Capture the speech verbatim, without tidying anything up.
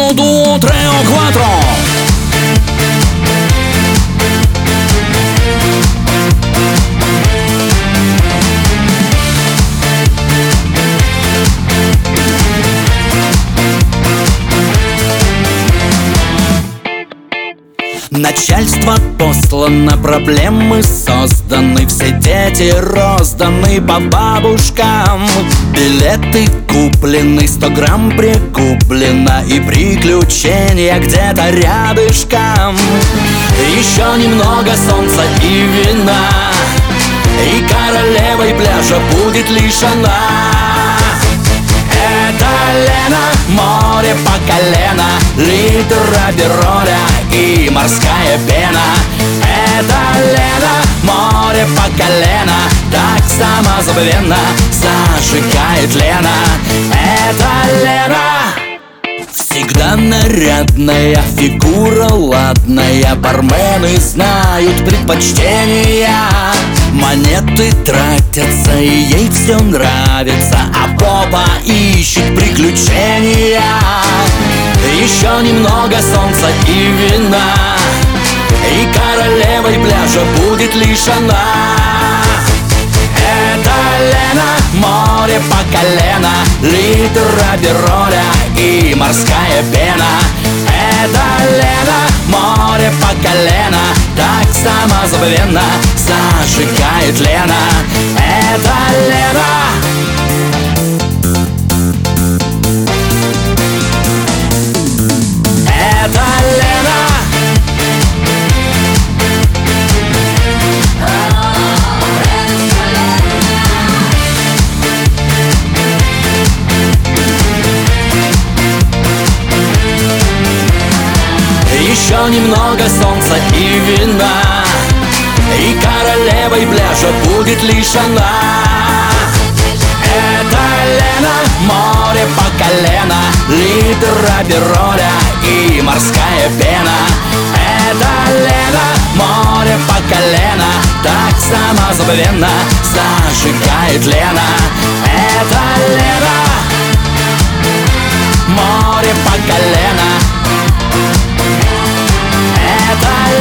Duo, tre o quattro. Начальство послано, проблемы созданы, все дети розданы по бабушкам. Билеты куплены, сто грамм прикуплено, и приключения где-то рядышком. Еще немного солнца и вина, и королевой пляжа будет лишь она. Это Лена, море по колено, литр апероля и морская пена. Это Лена, море по колено, так самозабвенно зажигает Лена. Это Лена. Всегда нарядная, фигура ладная, бармены знают предпочтения. Монеты тратятся, и ей все нравится, а попа ищет приключения. Еще немного солнца и вина, и королевой пляжа будет лишь она. Это Лена, море по колено, литр апероля и морская пена. Это Лена, море по колено, так самозабвенно зажигает Лена. Это Лена. Это Лена. Еще немного солнца и вина, и королевой пляжа будет лишь она. Это Лена, море по колено, литр апероля и морская пена. Это Лена, море по колено, так самозабвенно зажигает Лена. Это Лена, море по колено. Это